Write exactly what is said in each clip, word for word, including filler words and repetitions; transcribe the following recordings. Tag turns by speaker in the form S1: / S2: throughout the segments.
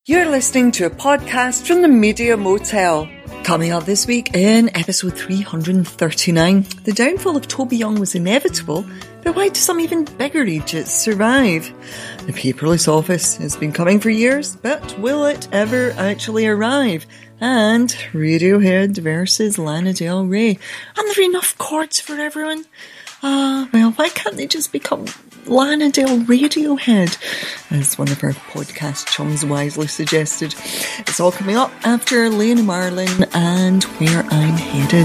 S1: You're listening to a podcast from the Media Motel. Coming up this week in episode three hundred thirty-nine, the downfall of Toby Young was inevitable, but why do some even bigger idiots survive? The paperless office has been coming for years, but will it ever actually arrive? And Radiohead versus Lana Del Rey. Are there enough chords for everyone? Ah, uh, well, why can't they just become Lana Del Radiohead, as one of our podcast chums wisely suggested? It's all coming up after Lena Marlin and Where I'm Headed.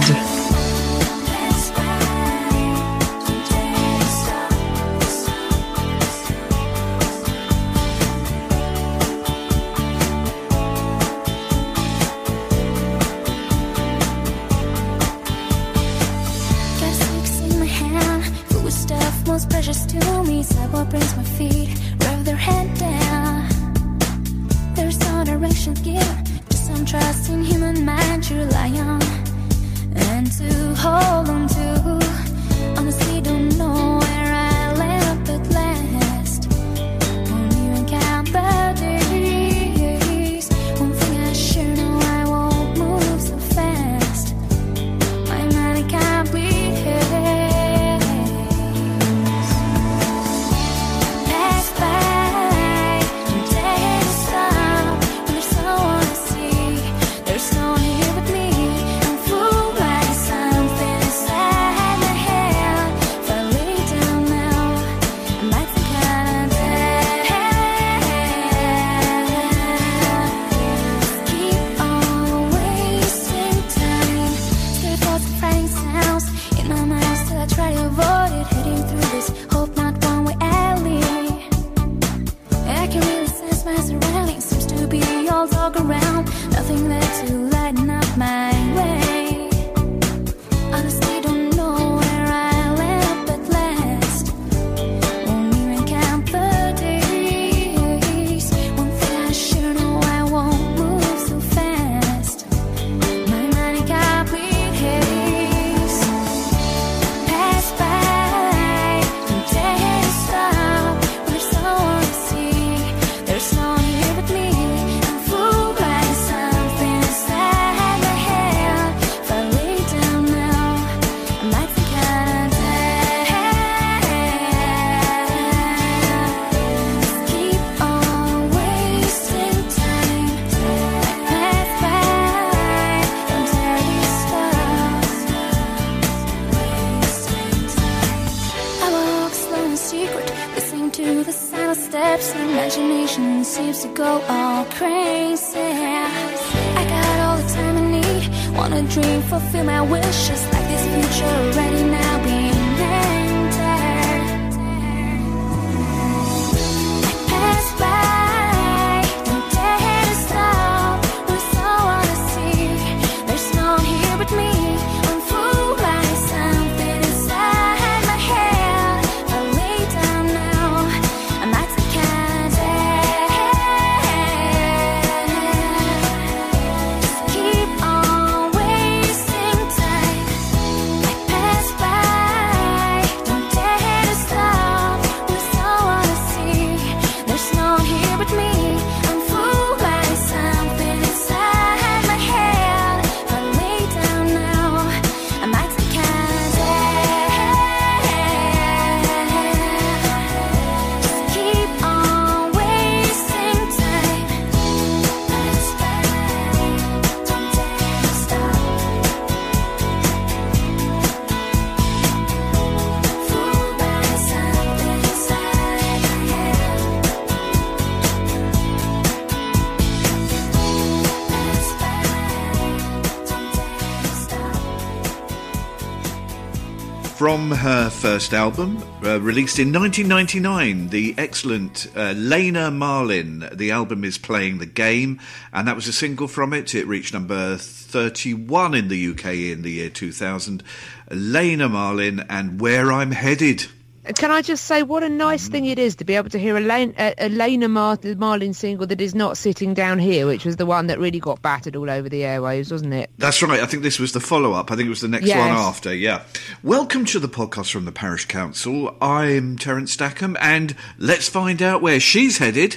S2: From her first album, uh, released in nineteen ninety-nine, the excellent uh, Lena Marlin. The album is Playing the Game, and that was a single from it. It reached number thirty-one in the U K in the year two thousand. Lena Marlin and Where I'm Headed.
S3: Can I just say what a nice thing it is to be able to hear a, Lane, a, a Lena Mar- Marlin single that is not Sitting Down Here, which was the one that really got battered all over the airwaves, wasn't it?
S2: That's right. I think this was the follow-up. I think it was the next
S3: yes.
S2: one after, yeah. Welcome to the podcast from the Parish Council. I'm Terence Stackham, and let's find out where she's headed.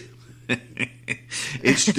S2: it's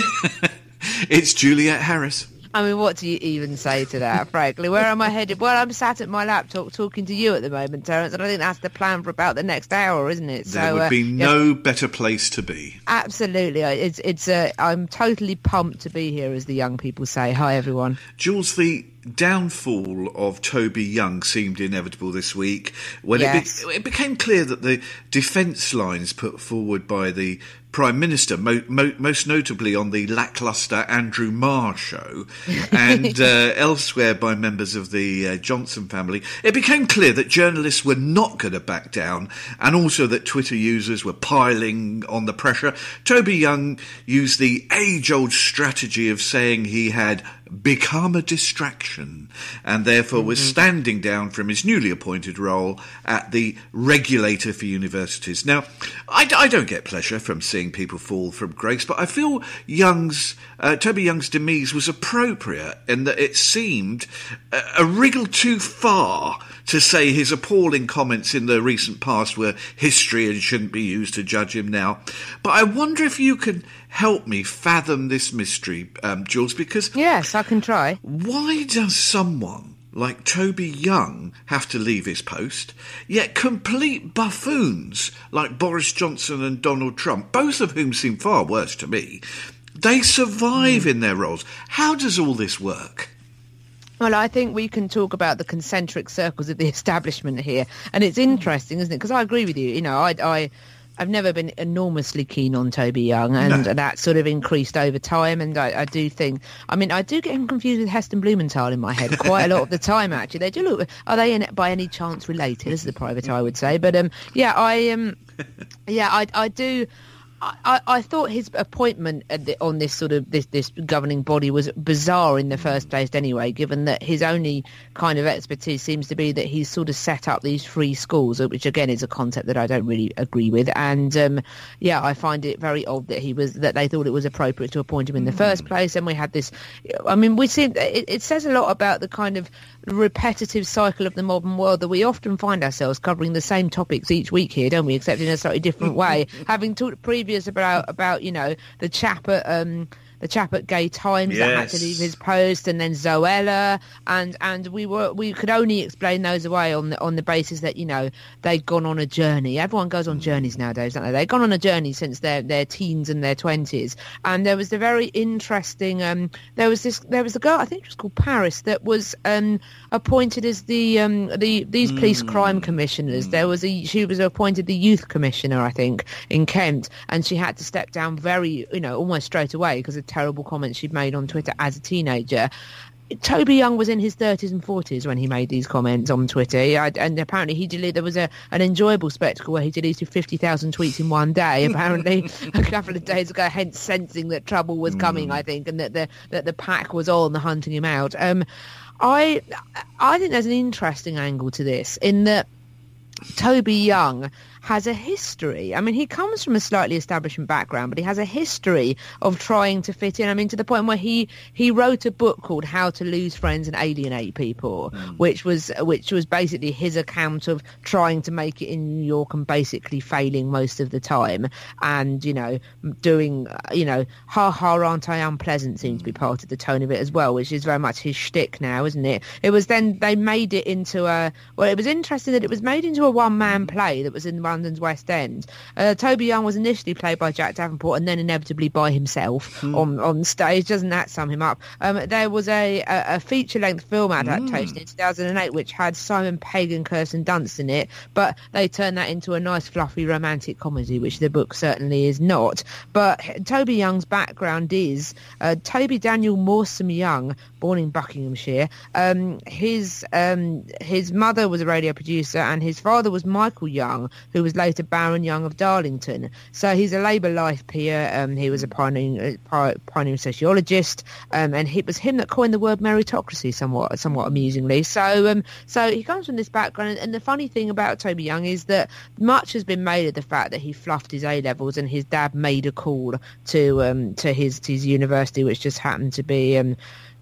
S2: it's Juliet Harris.
S3: I mean, what do you even say to that, frankly? Where am I headed? Well, I'm sat at my laptop talking to you at the moment, Terence, and I think that's the plan for about the next hour, isn't it?
S2: There
S3: so,
S2: would be
S3: uh,
S2: no
S3: yeah.
S2: better place to be.
S3: Absolutely. It's, it's, uh, I'm totally pumped to be here, as the young people say. Hi, everyone.
S2: Jules, the downfall of Toby Young seemed inevitable this week when
S3: yes.
S2: it, be- it became clear that the defence lines put forward by the Prime Minister, mo- mo- most notably on the lacklustre Andrew Marr show and uh, elsewhere by members of the uh, Johnson family, it became clear that journalists were not going to back down, and also that Twitter users were piling on the pressure. Toby Young used the age-old strategy of saying he had become a distraction and therefore was mm-hmm. standing down from his newly appointed role at the regulator for universities. Now, I, I don't get pleasure from seeing people fall from grace, but I feel Young's uh, Toby Young's demise was appropriate in that it seemed a, a wriggle too far to say his appalling comments in the recent past were history and shouldn't be used to judge him now. But I wonder if you can help me fathom this mystery, um, Jules, because...
S3: Yes, I can try.
S2: Why does someone like Toby Young have to leave his post, yet complete buffoons like Boris Johnson and Donald Trump, both of whom seem far worse to me, they survive mm. in their roles? How does all this work?
S3: Well, I think we can talk about the concentric circles of the establishment here. And it's interesting, isn't it? Because I agree with you. You know, I, I, I've never been enormously keen on Toby Young, and no. that sort of increased over time. And I, I do think, I mean, I do get him confused with Heston Blumenthal in my head quite a lot of the time, actually. They do look, are they in, by any chance related, as the private eye would say? But um, yeah, I, um, yeah, I, I do... I, I thought his appointment at the, on this sort of this, this governing body was bizarre in the first place anyway, given that his only kind of expertise seems to be that he's sort of set up these free schools, which again is a concept that I don't really agree with. And um, yeah, I find it very odd that he was that they thought it was appropriate to appoint him in the mm. first place. And we had this, I mean, we seem it, it says a lot about the kind of repetitive cycle of the modern world that we often find ourselves covering the same topics each week here, don't we? Except in a slightly different way. Having talked previously about about you know the chap at um the chap at Gay Times
S2: yes.
S3: that had to leave his post, and then Zoella, and and we were we could only explain those away on the on the basis that you know they'd gone on a journey. Everyone goes on journeys nowadays, don't they? They've gone on a journey since their their teens and their twenties. And there was the very interesting um there was this there was a girl, I think it was called Paris, that was um appointed as the um the these police mm. crime commissioners. Mm. There was a she was appointed the youth commissioner, I think, in Kent, and she had to step down very you know almost straight away because of terrible comments she'd made on Twitter as a teenager. Toby Young was in his thirties and forties when he made these comments on Twitter, and apparently he deleted, there was a, an enjoyable spectacle where he deleted fifty thousand tweets in one day, apparently, a couple of days ago, hence sensing that trouble was coming, mm. I think, and that the, that the pack was on hunting him out. Um, I, I think there's an interesting angle to this, in that Toby Young has a history. I mean, he comes from a slightly establishment background, but he has a history of trying to fit in. I mean, to the point where he he wrote a book called How to Lose Friends and Alienate People, mm. which was which was basically his account of trying to make it in New York and basically failing most of the time, and you know doing you know ha ha aren't I unpleasant seems to be part of the tone of it as well, which is very much his shtick now, isn't it? It was then they made it into a well, it was interesting that it was made into a one man play that was in London's West End. Uh, Toby Young was initially played by Jack Davenport and then inevitably by himself mm. on, on stage. Doesn't that sum him up? Um, there was a, a, a feature-length film adaptation mm. in two thousand eight which had Simon Pegg and Kirsten Dunst in it, but they turned that into a nice fluffy romantic comedy, which the book certainly is not. But Toby Young's background is uh, Toby Daniel Morsome Young, born in Buckinghamshire. Um, his um, his mother was a radio producer and his father was Michael Young, who was later Baron Young of Darlington. So he's a Labour life peer. Um, he was a pioneering, uh, pioneering sociologist, um, and it was him that coined the word meritocracy, somewhat, somewhat amusingly. So, um, so he comes from this background. And the funny thing about Toby Young is that much has been made of the fact that he fluffed his A levels, and his dad made a call to um, to his to his university, which just happened to be. Um,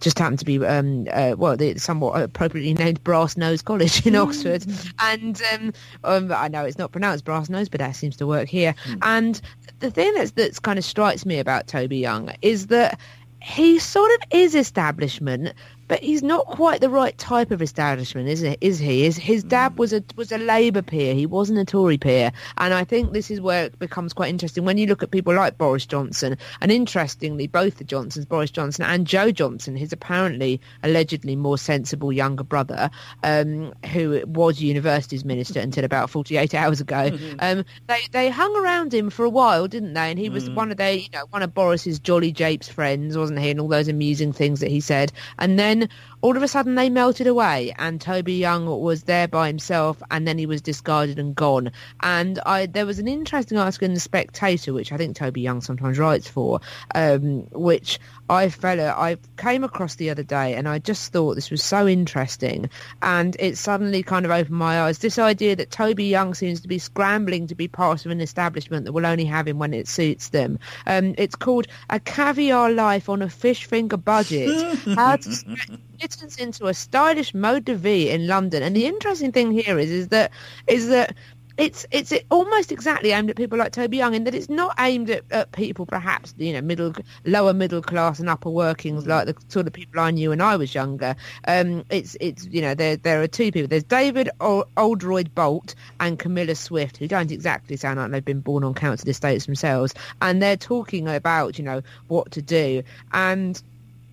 S3: just happened to be, um, uh, well, the somewhat appropriately named Brass Nose College in Oxford. And um, um, I know it's not pronounced Brass Nose, but that seems to work here. Mm. And the thing that's, that's kind of strikes me about Toby Young is that he sort of is establishment, but he's not quite the right type of establishment, is it? Is he? His, his dad was a was a Labour peer. He wasn't a Tory peer, and I think this is where it becomes quite interesting when you look at people like Boris Johnson. And interestingly, both the Johnsons, Boris Johnson and Joe Johnson, his apparently allegedly more sensible younger brother, um, who was universities minister until about forty-eight hours ago. Mm-hmm. Um, they they hung around him for a while, didn't they? And he was mm. one of their, you know, one of Boris's jolly japes friends, wasn't he? And all those amusing things that he said, and then. Then all of a sudden they melted away and Toby Young was there by himself, and then he was discarded and gone. And I there was an interesting article in The Spectator, which I think Toby Young sometimes writes for, um, which I fella I came across the other day, and I just thought this was so interesting, and it suddenly kind of opened my eyes. This idea that Toby Young seems to be scrambling to be part of an establishment that will only have him when it suits them. Um, it's called A Caviar Life on a Fish Finger Budget. How to Kittens into a stylish mode de vie in London. And the interesting thing here is is that is that it's it's almost exactly aimed at people like Toby Young, in that it's not aimed at, at people perhaps, you know, middle lower middle class and upper workings like the sort of people I knew when I was younger. Um, it's it's you know there there are two people. There's David o- Oldroyd Bolt and Camilla Swift, who don't exactly sound like they've been born on council estates themselves, and they're talking about, you know, what to do. And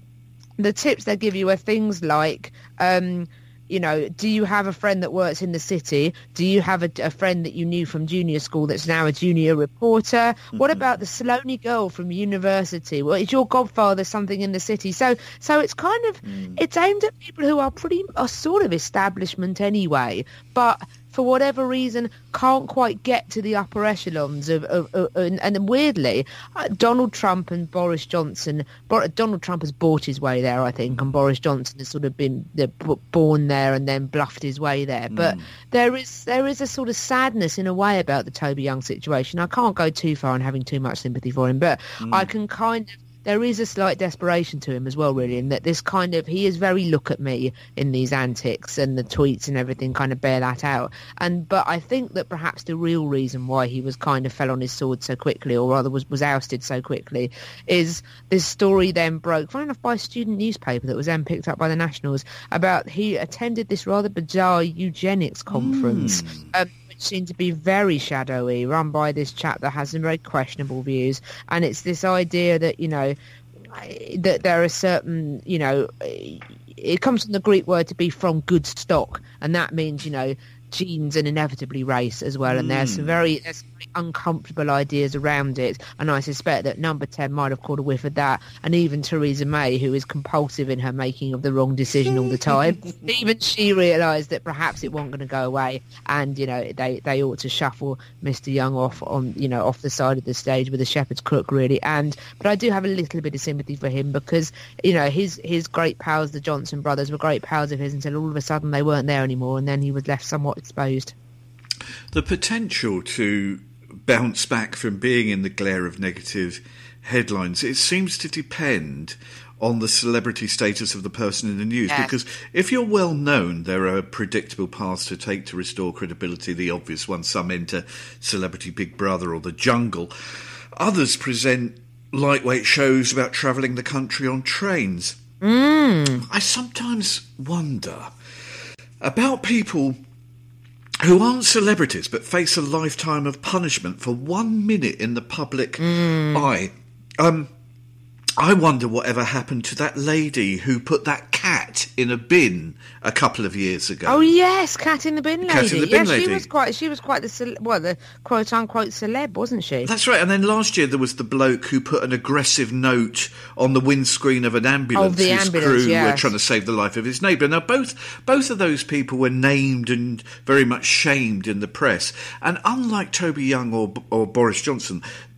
S3: the tips they give you are things like, um, you know, do you have a friend that works in the city? Do you have a, a friend that you knew from junior school that's now a junior reporter? Mm-hmm. What about the Sloaney girl from university? Well, is your godfather something in the city? So, so it's kind of, mm. it's aimed at people who are pretty, are sort of establishment anyway, but for whatever reason, can't quite get to the upper echelons of, of, of and, and weirdly, uh, Donald Trump and Boris Johnson. Bo- Donald Trump has bought his way there, I think, and Boris Johnson has sort of been uh, born there and then bluffed his way there. Mm. But there is there is a sort of sadness in a way about the Toby Young situation. I can't go too far in having too much sympathy for him, but mm. I can kind of. There is a slight desperation to him as well, really, in that this kind of, he is very look at me in these antics, and the tweets and everything kind of bear that out. And but I think that perhaps the real reason why he was kind of fell on his sword so quickly, or rather was, was ousted so quickly, is this story then broke, funny enough, by a student newspaper that was then picked up by the Nationals, about he attended this rather bizarre eugenics conference. Mm. Um, seem to be very shadowy, run by this chap that has some very questionable views. And it's this idea that, you know, that there are certain, you know, it comes from the Greek word to be from good stock, and that means, you know, genes and inevitably race as well. And mm. there's some very, there's some very uncomfortable ideas around it, and I suspect that Number ten might have caught a whiff of that. And even Theresa May, who is compulsive in her making of the wrong decision all the time, even she realised that perhaps it wasn't going to go away, and, you know, they they ought to shuffle Mister Young off on, you know, off the side of the stage with a shepherd's crook, really. And but I do have a little bit of sympathy for him, because, you know, his his great pals, the Johnson brothers, were great pals of his until all of a sudden they weren't there anymore, and then he was left somewhat exposed.
S2: The potential to bounce back from being in the glare of negative headlines, it seems to depend on the celebrity status of the person in the news. Yes. Because if you're well known, there are predictable paths to take to restore credibility. The obvious ones, some enter Celebrity Big Brother or The Jungle. Others present lightweight shows about travelling the country on trains.
S3: Mm.
S2: I sometimes wonder about people who aren't celebrities but face a lifetime of punishment for one minute in the public mm. eye. Um, I wonder whatever happened to that lady who put that cat in a bin a couple of years ago.
S3: Oh yes, cat in the bin lady.
S2: Cat in the bin
S3: yeah,
S2: lady.
S3: she was quite. She was quite the cele- well, the quote unquote celeb, wasn't she?
S2: That's right. And then last year there was the bloke who put an aggressive note on the windscreen of an ambulance.
S3: Of the
S2: whose
S3: ambulance,
S2: crew
S3: yes.
S2: were trying to save the life of his neighbour. Now both both of those people were named and very much shamed in the press. And unlike Toby Young or or Boris Johnson,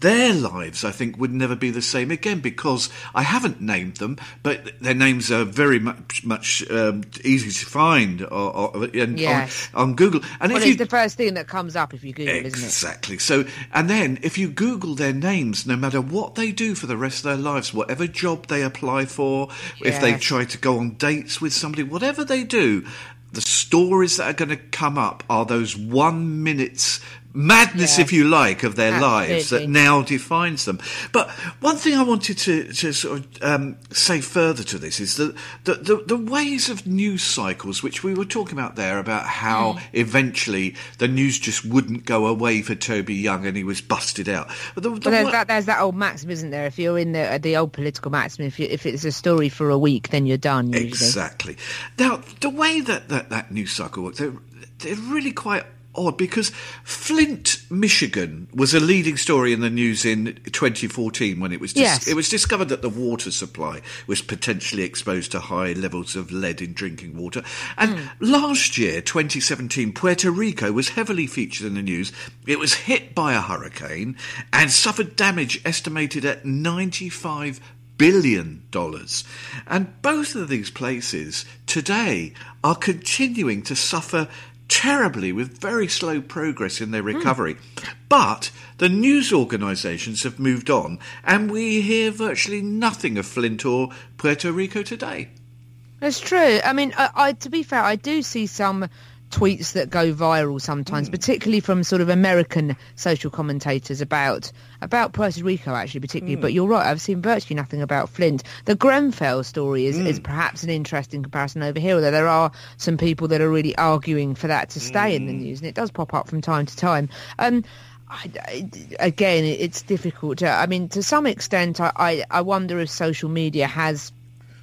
S2: their lives, I think, would never be the same again, because I haven't named them, but their names are very much much um, easy to find or, or, and
S3: yes.
S2: on, on Google. And
S3: well,
S2: if
S3: it's
S2: you,
S3: the first thing that comes up if you Google, isn't it?
S2: Exactly. So, and then if you Google their names, no matter what they do for the rest of their lives, whatever job they apply for, yes. if they try to go on dates with somebody, whatever they do, the stories that are going to come up are those one minutes madness, yes. if you like, of their Absolutely. lives that now defines them. But one thing I wanted to, to sort of um, say further to this is that the, the, the ways of news cycles, which we were talking about there, about how mm. eventually the news just wouldn't go away for Toby Young and he was busted out. But the, the
S3: well, there's,
S2: wa-
S3: that, there's that old maxim, isn't there? If you're in the the old political maxim, if, you, if it's a story for a week, then you're done, usually.
S2: Exactly. Now, the way that that, that news cycle works, they're, they're really quite odd, because Flint, Michigan was a leading story in the news in twenty fourteen when it was dis-
S3: yes.
S2: it was discovered that the water supply was potentially exposed to high levels of lead in drinking water. And mm. last year, twenty seventeen, Puerto Rico was heavily featured in the news. It was hit by a hurricane and suffered damage estimated at ninety-five billion dollars. And both of these places today are continuing to suffer terribly with very slow progress in their recovery. Mm. But the news organisations have moved on and we hear virtually nothing of Flint or Puerto Rico today.
S3: That's true. I mean, I, I, to be fair, I do see some tweets that go viral sometimes, mm. particularly from sort of American social commentators about about Puerto Rico, actually, particularly. Mm. But you're right, I've seen virtually nothing about Flint. The Grenfell story is, mm. is perhaps an interesting comparison over here, although there are some people that are really arguing for that to stay mm. in the news, and it does pop up from time to time. Um, I, I, again, it's difficult. To, I mean, to some extent, I, I, I wonder if social media has...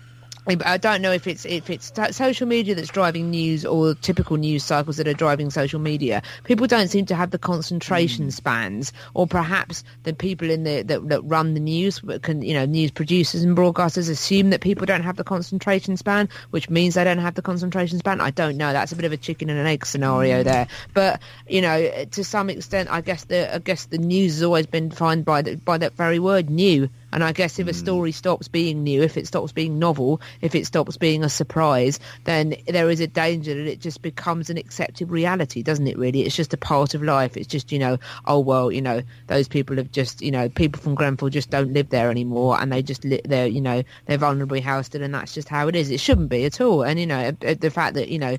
S3: I don't know if it's if it's social media that's driving news or typical news cycles that are driving social media. People don't seem to have the concentration mm. spans, or perhaps the people in the that, that run the news, can, you know, news producers and broadcasters assume that people don't have the concentration span, which means they don't have the concentration span. I don't know. That's a bit of a chicken and an egg scenario mm. there. But you know, to some extent, I guess the I guess the news has always been defined by the, by that very word, new. And I guess if a story stops being new, if it stops being novel, if it stops being a surprise, then there is a danger that it just becomes an accepted reality, doesn't it, really? It's just a part of life. It's just, you know, oh, well, you know, those people have just, you know, people from Grenfell just don't live there anymore, and they just, li- they're, you know, they're vulnerably housed, and that's just how it is. It shouldn't be at all. And, you know, the fact that, you know,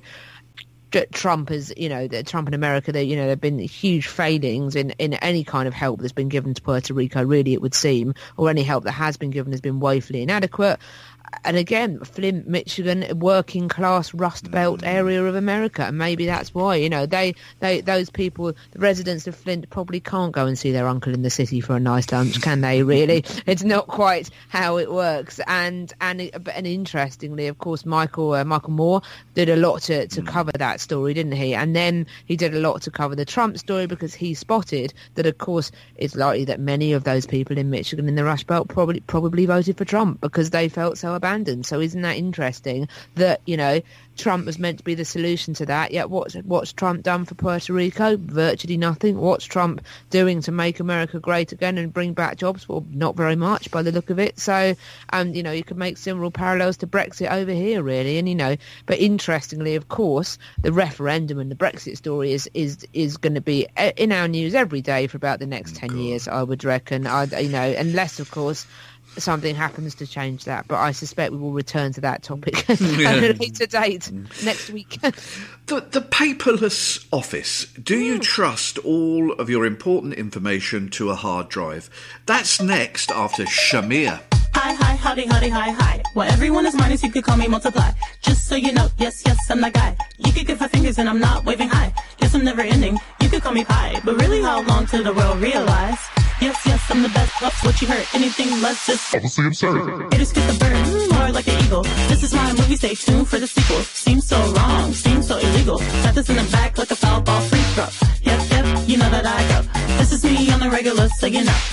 S3: Trump has, you know, Trump in America, there, you know, there have been huge failings in, in any kind of help that's been given to Puerto Rico, really, it would seem, or any help that has been given has been woefully inadequate. And again, Flint, Michigan, working class Rust Belt area of America, and maybe that's why, you know, they, they those people, the residents of Flint, probably can't go and see their uncle in the city for a nice lunch, can they? Really, it's not quite how it works. And and and interestingly, of course, Michael uh, Michael Moore did a lot to to cover that story, didn't he? And then he did a lot to cover the Trump story, because he spotted that, of course, it's likely that many of those people in Michigan in the Rust Belt probably probably voted for Trump because they felt so abandoned. So isn't that interesting that, you know, Trump was meant to be the solution to that, yet what's what's Trump done for Puerto Rico? Virtually nothing. What's Trump doing to make America great again and bring back jobs? Well, not very much by the look of it. So, um, you know, you could make similar parallels to Brexit over here, really. And, you know, but interestingly, of course, the referendum and the Brexit story is is, is going to be in our news every day for about the next ten years, I would reckon. I, you know, unless, of course, something happens to change that, but I suspect we will return to that topic at a later date next week.
S2: the, the paperless office. Do you mm. trust all of your important information to a hard drive? That's next after Shamir.
S4: Hi, hi, howdy, howdy, hi, hi. Well, everyone is minus, you could call me multiply. Just so you know, yes, yes, I'm that guy. You could give five fingers and I'm not waving high. Yes, I'm never ending, you could call me pie. But really, how long till the world realize? Yes, yes, I'm the best, that's what you heard. Anything less just
S5: obviously absurd.
S4: It is get the bird, more like an eagle. This is my movie, stay tuned for the sequel. Seems so wrong, seems so illegal. Shot this in the back like a foul ball free throw. Yep, yep, you know that I go. This is me on the regular, so you know.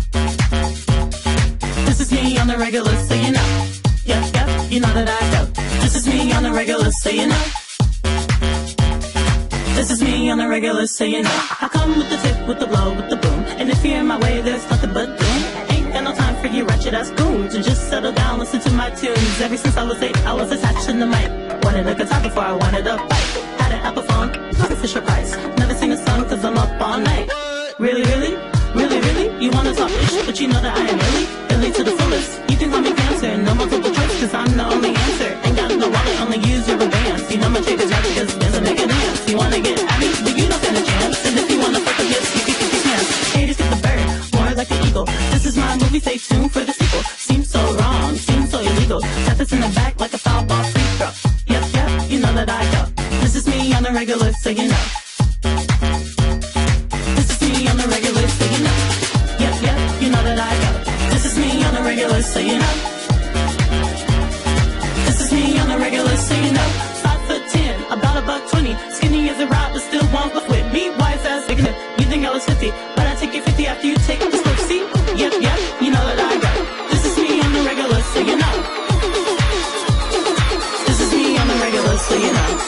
S4: This is me on the regular, so you know. Yep, yep, you know that I go. This is me on the regular, so you know. This is me on the regular, so you know. I come with the tip, with the blow, with the boom. And if you're in my way, there's nothing but doom. Ain't got no time for you ratchet ass goons. So just settle down, listen to my tunes. Ever since I was eight, I was attached to the mic. Wanted a guitar before I wanted a bike. Had an Apple phone, like a Fisher Price. Never sing a song cause I'm up all night. Really, really? Really, really? You wanna talk ish, but you know that I am really, really to the fullest. You can call me cancer, no multiple choice, cause I'm the only answer. Ain't got no wallet, only use your bands. You know my chick is rap because there's a nigga dance. You wanna get at me, but you don't stand a chance. And if you wanna fuck a yes, you can kick your pants. Haters get the bird, more like an eagle. This is my movie, stay tuned for the sequel. Seems so wrong, seems so illegal. Tap this in the back like a foul ball free throw. Yep, yep, you know that I go. This is me on the regular, so you know. This is me on the regular, so you know. Yep, yep, you know that I go. This is me on the regular, so you know. This is me on the regular, so you know. Five foot ten, about a buck twenty. Skinny as a rock, but still won't look with me. Wise ass, big enough. You think I was fifty, but I take you fifty after you take the slip. See? Yep, yep, you know that I go. This is me on the regular, so you know. This is me on the regular, so you know.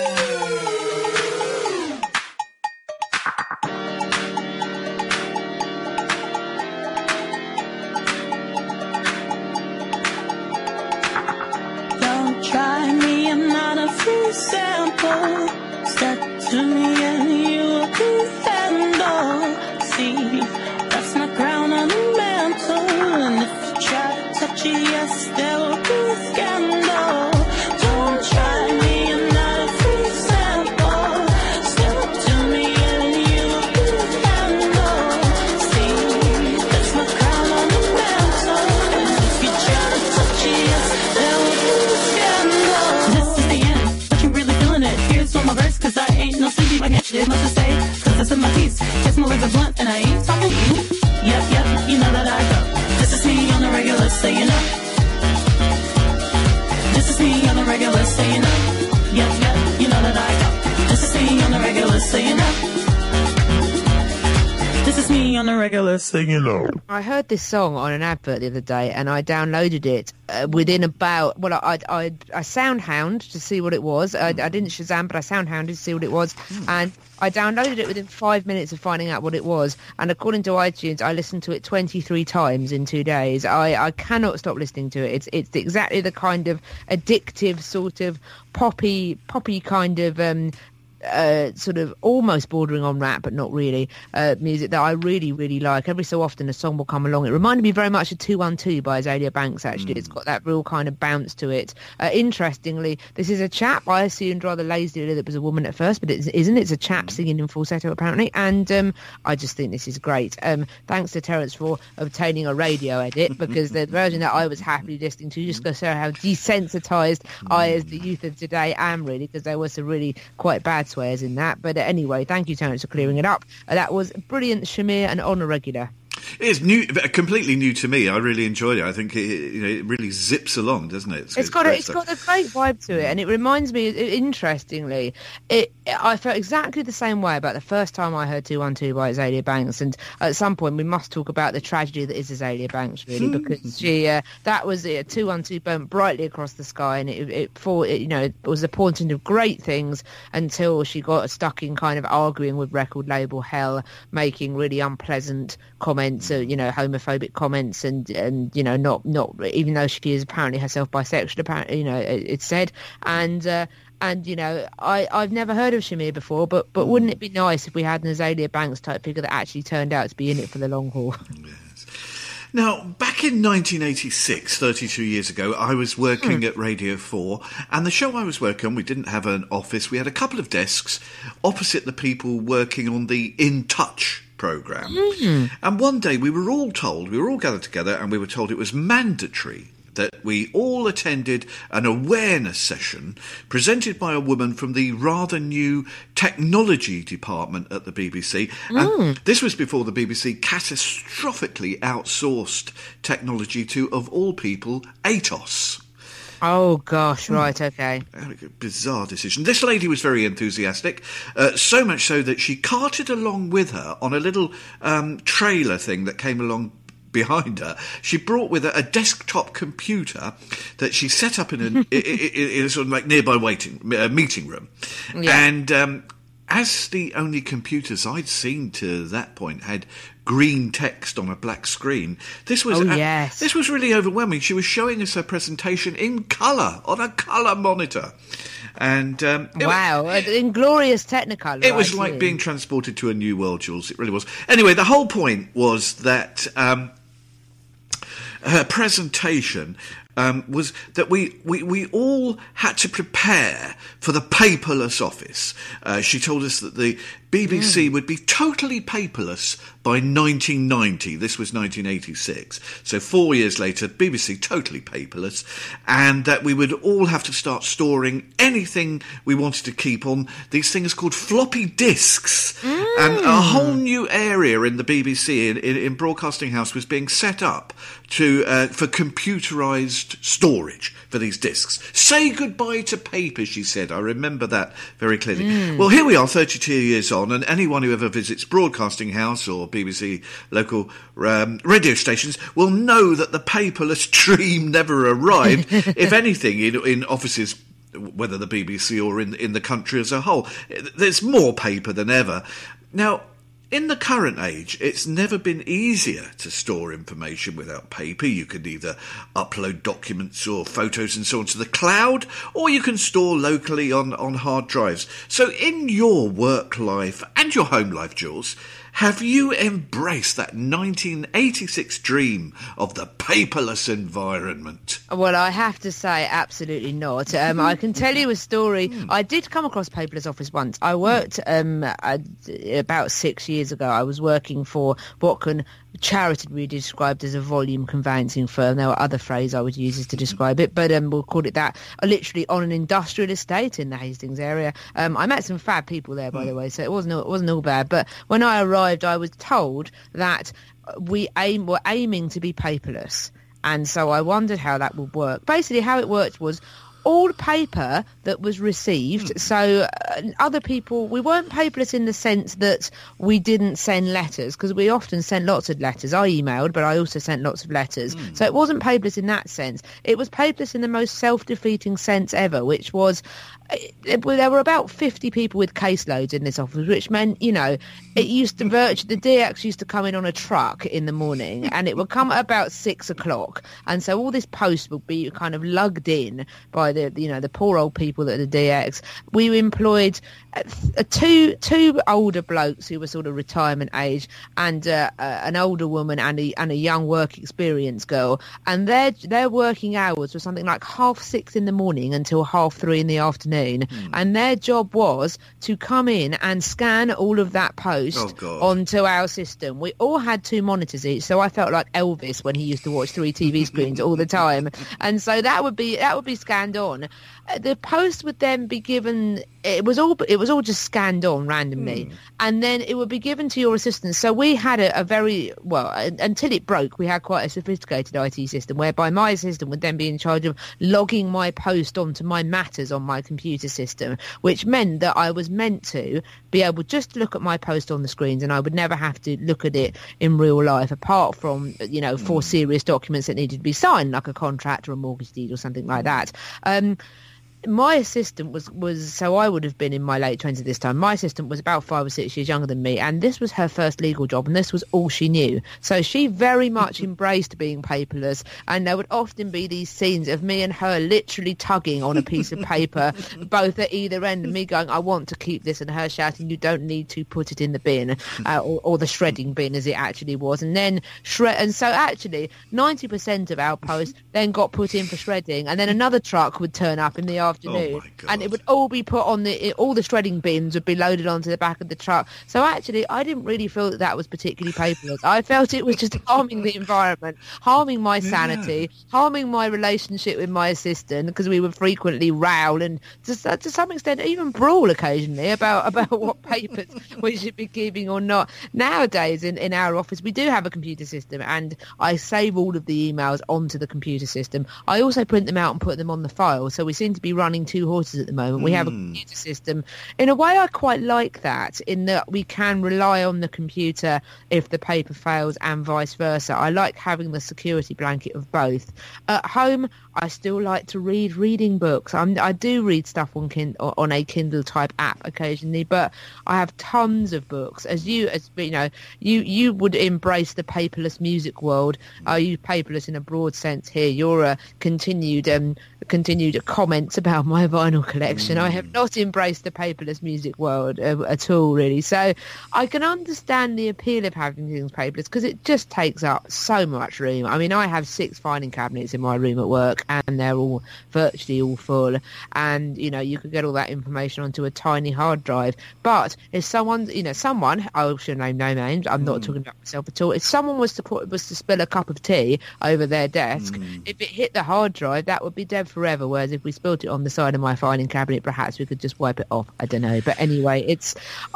S4: Try me, I'm not a free sample. Step to me and you will be handled. See, that's my crown on the mantle. And if you try to touch it, yes, there will be a scandal. Don't try me, I'm not a free sample. Step to me and you will be handled. See, that's my crown on the mantle. And if you try to touch it, yes, there will be a scandal. This is the end, but you really feeling it. Here's one more verse, cause I ain't no sleepy. I got shit much to say, cause it's in my piece. Guess my words are blunt and I ain't talking to you. Yep, yep, you know that I go. This is me on the regular, so you know. This is me on the regular, so you know. Yep, yep, you know that I go. This is me on the regular, so you know. This is me on the regular, so you know.
S3: I heard this song on an advert the other day, and I downloaded it uh, within about well, I I I, I SoundHound to see what it was. I, I didn't Shazam, but I SoundHounded to see what it was, and I downloaded it within five minutes of finding out what it was. And according to iTunes, I listened to it twenty-three times in two days. I, I cannot stop listening to it. It's it's exactly the kind of addictive sort of poppy poppy kind of. Um, Uh, sort of almost bordering on rap, but not really, uh, music that I really, really like. Every so often a song will come along. It reminded me very much of two one two by Azalea Banks, actually. Mm. It's got that real kind of bounce to it. Uh, interestingly, this is a chap, I assumed rather lazily that it was a woman at first, but it isn't. It's a chap singing in falsetto, apparently, and um, I just think this is great. Um, thanks to Terence for obtaining a radio edit, because the version that I was happily listening to just goes to show how desensitised I, as the youth of today, am, really, because there were some really quite bad swears in that. But anyway, thank you, Terence, for clearing it up. Uh, that was brilliant, Shamir, and on a regular.
S2: It's new, completely new to me. I really enjoyed it. I think it, you know, it really zips along, doesn't it? It's,
S3: it's got a, it's got a great vibe to it, and it reminds me, interestingly, it. I felt exactly the same way about the first time I heard two one two by Azalea Banks, and at some point we must talk about the tragedy that is Azalea Banks, really, because she uh, that was it. two one two burnt brightly across the sky, and it, it, for, it, you know, it was a portent of great things until she got stuck in kind of arguing with record label hell, making really unpleasant comments, uh, you know, homophobic comments, and and you know, not not even though she is apparently herself bisexual, apparently, you know, it, it's said, and uh, and you know, I I've never heard of Shamir before, but but wouldn't it be nice if we had an Azalea Banks type figure that actually turned out to be in it for the long haul?
S2: Yes. Now, back in nineteen eighty-six, thirty-two years ago, I was working mm. at Radio four, and the show I was working on, we didn't have an office. We had a couple of desks opposite the people working on the In Touch programme. Mm. And one day we were all told, we were all gathered together, and we were told it was mandatory that we all attended an awareness session presented by a woman from the rather new technology department at the B B C. Mm. And this was before the B B C catastrophically outsourced technology to, of all people, Atos.
S3: Oh, gosh, right, okay.
S2: Bizarre decision. This lady was very enthusiastic, uh, so much so that she carted along with her on a little um, trailer thing that came along behind her. She brought with her a desktop computer that she set up in a, in, in a sort of like nearby waiting uh, meeting room. Yeah. And um, as the only computers I'd seen to that point had green text on a black screen, this was
S3: Oh,
S2: uh,
S3: yes.
S2: this was really overwhelming. She was showing us her presentation in colour on a colour monitor, and um, it
S3: Wow,
S2: was,
S3: inglorious Technicolor.
S2: it was
S3: I
S2: like
S3: see.
S2: being transported to a new world, Jules. It really was. Anyway, the whole point was that um, her presentation um, was that we, we, we all had to prepare for the paperless office. Uh, she told us that the B B C mm. would be totally paperless by nineteen ninety. This was nineteen eighty-six. So four years later, B B C totally paperless, and that we would all have to start storing anything we wanted to keep on these things called floppy disks. Mm. And a whole new area in the B B C, in, in, in Broadcasting House, was being set up to uh, for computerised storage for these disks. Say goodbye to paper, she said. I remember that very clearly. Mm. Well, here we are, thirty-two years on, and anyone who ever visits Broadcasting House or B B C local um, radio stations will know that the paperless dream never arrived. If anything, in, in offices, whether the B B C or in in the country as a whole, there's more paper than ever. Now, in the current age, it's never been easier to store information without paper. You can either upload documents or photos and so on to the cloud, or you can store locally on, on hard drives. So in your work life and your home life, Jules, have you embraced that nineteen eighty-six dream of the paperless environment?
S3: Well, I have to say, absolutely not. Um, I can tell you a story. I did come across paperless office once. I worked um, uh, about six years ago. I was working for what can charitably be described as a volume conveyancing firm. There were other phrases I would use to describe it, but um, we'll call it that. Uh, literally on an industrial estate in the Hastings area. Um, I met some fab people there, by the way, so it wasn't all, it wasn't all bad. But when I arrived, I was told that we aim were aiming to be paperless. And so I wondered how that would work. Basically, how it worked was all paper that was received, mm. so uh, other people, we weren't paperless in the sense that we didn't send letters, because we often sent lots of letters. I emailed, but I also sent lots of letters. Mm. So it wasn't paperless in that sense. It was paperless in the most self-defeating sense ever, which was it, it, there were about fifty people with caseloads in this office, which meant, you know, it used to virtually, the D X used to come in on a truck in the morning, and it would come at about six o'clock. And so all this post would be kind of lugged in by the, you know, the poor old people at the D X. We employed uh, two two older blokes who were sort of retirement age, and uh, uh, an older woman and a and a young work experience girl. And their their working hours were something like half six in the morning until half three in the afternoon. Mm. And their job was to come in and scan all of that post oh, onto our system. We all had two monitors each, so I felt like Elvis when he used to watch three T V screens all the time. And so that would be that would be scanned on. The post would then be given. It was all. It was all just scanned on randomly, mm. and then it would be given to your assistant. So we had a, a very well until it broke. We had quite a sophisticated I T system, whereby my assistant would then be in charge of logging my post onto my matters on my computer system, which meant that I was meant to be able just to look at my post on the screens, and I would never have to look at it in real life, apart from, you know, for mm. serious documents that needed to be signed, like a contract or a mortgage deed or something like that. Um, My assistant was, was, so I would have been in my late twenties this time. My assistant was about five or six years younger than me, and this was her first legal job, and this was all she knew. So she very much embraced being paperless, and there would often be these scenes of me and her literally tugging on a piece of paper, both at either end, and me going, I want to keep this, and her shouting, you don't need to put it in the bin, uh, or, or the shredding bin as it actually was. And then shred, and so actually ninety percent of our post then got put in for shredding, and then another truck would turn up in the afternoon,
S2: Oh
S3: and it would all be put on the it, all the shredding bins would be loaded onto the back of the truck. So actually I didn't really feel that that was particularly paperless. I felt it was just harming the environment, harming my sanity, yeah. harming my relationship with my assistant, because we would frequently row and to, to some extent even brawl occasionally about about what papers we should be keeping or not. Nowadays in, in our office we do have a computer system, and I save all of the emails onto the computer system. I also print them out and put them on the file, so we seem to be running two horses at the moment. We have a computer system. In a way, I quite like that, in that we can rely on the computer if the paper fails and vice versa. I like having the security blanket of both. At home, I still like to read reading books. I'm, I do read stuff on kin, on a Kindle type app occasionally, but I have tons of books. As you, as you know, you you would embrace the paperless music world. I use paperless in a broad sense here. You're a continued um, continued comments about my vinyl collection. Mm. I have not embraced the paperless music world uh, at all, really. So I can understand the appeal of having things paperless because it just takes up so much room. I mean, I have six filing cabinets in my room at work, and they're all virtually all full. And you know, you could get all that information onto a tiny hard drive. But if someone, you know, someone, I should name no names. I'm not mm. talking about myself at all. If someone was to put, was to spill a cup of tea over their desk, mm. if it hit the hard drive, that would be dead forever. Whereas if we spilled it on the side of my filing cabinet, perhaps we could just wipe it off. I don't know. But anyway, it's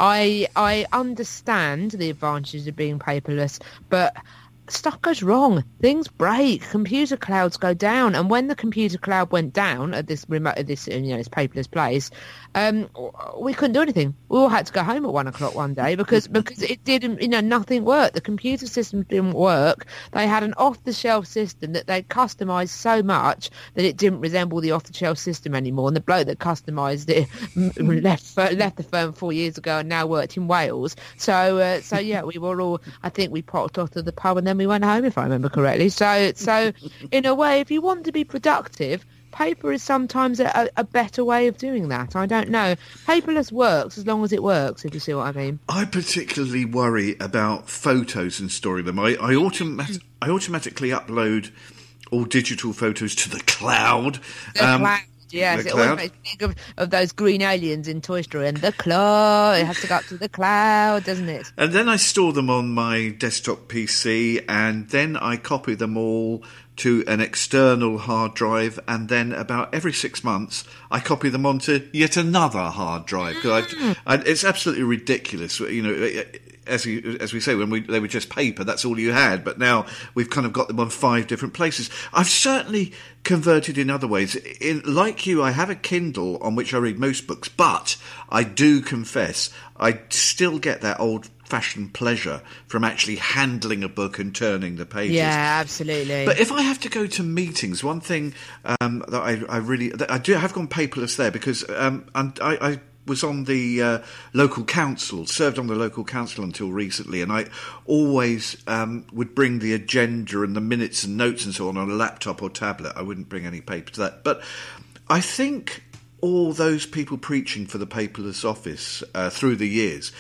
S3: I I understand the advantages of being paperless, but stuff goes wrong, things break, computer clouds go down, and when the computer cloud went down at this remote, at this you know this paperless place, um, we couldn't do anything. We all had to go home at one o'clock one day because because it didn't, you know, nothing worked. The computer system didn't work. They had an off-the-shelf system that they customised so much that it didn't resemble the off-the-shelf system anymore. And the bloke that customised it left left the firm four years ago and now worked in Wales. So uh, so yeah, we were all. I think we popped off to the pub and then we went home, if I remember correctly. So, so in a way, if you want to be productive, paper is sometimes a, a better way of doing that. I don't know. Paperless works as long as it works, if you see what I mean.
S2: I particularly worry about photos and storing them. I, I, automat- I automatically upload all digital photos to the cloud.
S3: The um, cloud. Yes, it always makes me think of, of those green aliens in Toy Story and the claw. It has to go up to the cloud, doesn't it?
S2: And then I store them on my desktop P C, and then I copy them all to an external hard drive, and then about every six months I copy them onto yet another hard drive. Mm. I, I, it's absolutely ridiculous, you know. As you, as we say, when we they were just paper, that's all you had. But now we've kind of got them on five different places. I've certainly converted in other ways. In, like you, I have a Kindle on which I read most books, but I do confess I still get that old-fashioned pleasure from actually handling a book and turning the pages.
S3: Yeah, absolutely.
S2: But if I have to go to meetings, one thing um, that I, I really that I do have gone paperless there because um, and I. I was on the uh, local council, served on the local council until recently, and I always um, would bring the agenda and the minutes and notes and so on on a laptop or tablet. I wouldn't bring any paper to that. But I think all those people preaching for the paperless office uh, through the years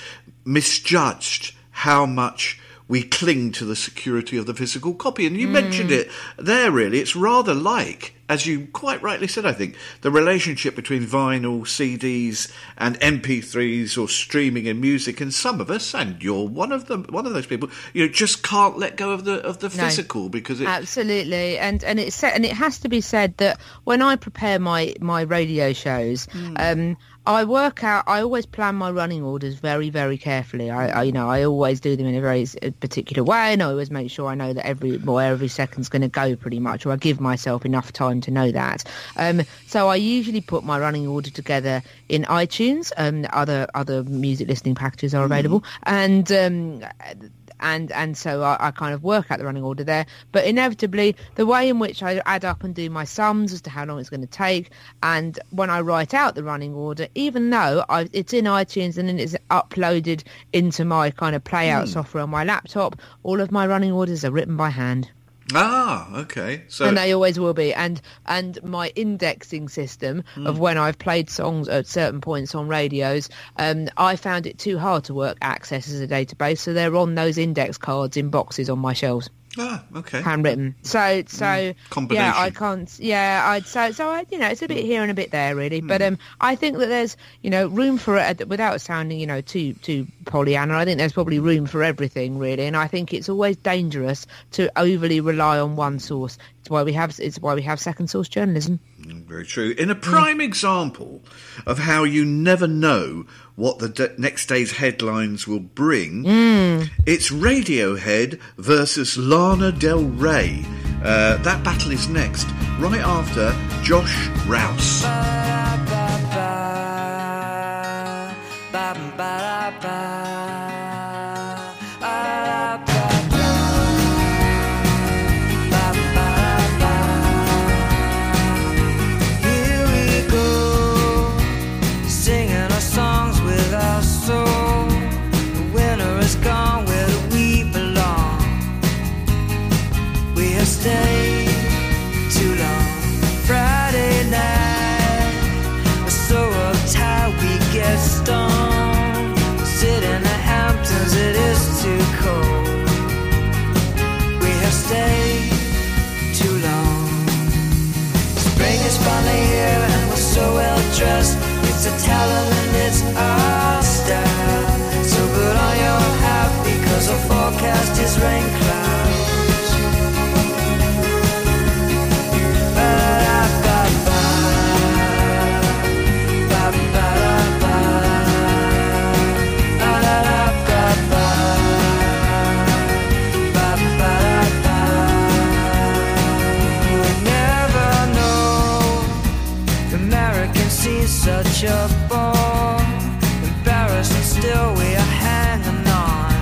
S2: misjudged how much we cling to the security of the physical copy. And you mm. mentioned it there, really. It's rather like, as you quite rightly said, I think, the relationship between vinyl, C Ds and M P threes or streaming and music. And some of us, and you're one of them, one of those people, you know, just can't let go of the of the no, physical because it...
S3: Absolutely. And and it's and it has to be said that when I prepare my, my radio shows, mm. um, I work out, I always plan my running orders very, very carefully. I, I, you know, I always do them in a very particular way, and I always make sure I know that every, where every second's going to go pretty much, or I give myself enough time to know that. Um, so I usually put my running order together in iTunes. Um, other, other music listening packages are available. Mm. And, um, And and so I, I kind of work out the running order there. But inevitably, the way in which I add up and do my sums as to how long it's going to take, and when I write out the running order, even though I, it's in iTunes and then it's uploaded into my kind of playout mm. software on my laptop, all of my running orders are written by hand.
S2: Ah, okay. So
S3: and they always will be. And and my indexing system mm. of when I've played songs at certain points on radios, um, I found it too hard to work Access as a database, so they're on those index cards in boxes on my shelves.
S2: Ah, okay.
S3: Handwritten. So, so
S2: mm.
S3: yeah, I can't. Yeah, I'd so so. I, you know, it's a bit here and a bit there, really. Mm. But um, I think that there's, you know, room for it without sounding, you know, too too Pollyanna. I think there's probably room for everything, really. And I think it's always dangerous to overly rely on one source. It's why we have. It's why we have second source journalism.
S2: Very true. In a prime mm. example of how you never know what the de- next day's headlines will bring, mm. it's Radiohead versus Lana Del Rey. Uh, that battle is next, right after Josh Rouse.
S5: Stay too long. Friday night, so uptight we get stoned. Sit in the Hamptons, it is too cold. We have stayed too long. Spring is finally here and we're so well dressed. It's a talent and it's our style. So put on your hat because the forecast is rain clouds. Such a bore, embarrassing still we are hanging on.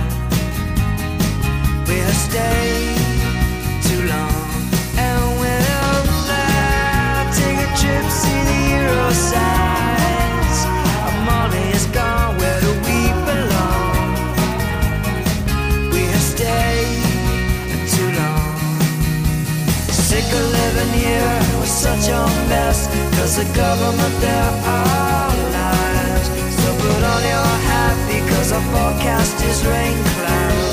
S5: We have stayed too long, and we'll fly, take a trip, see the Euro signs. Our money is gone, where do we belong? We have stayed too long. Sick of living here, we're such a mess. Cause the government, they're all lies. So put on your hat because our forecast is rain clouds.